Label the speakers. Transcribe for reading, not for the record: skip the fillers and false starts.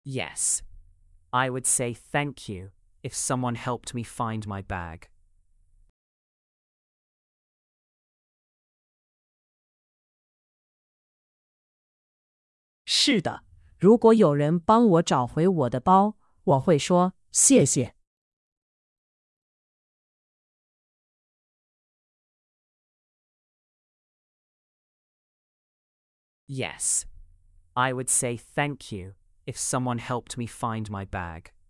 Speaker 1: Yes, I would say thank you if someone helped me find my bag.
Speaker 2: 是的，如果有人帮我找回我的包，我会说谢谢。
Speaker 1: Yes, I would say thank you if someone helped me find my bag.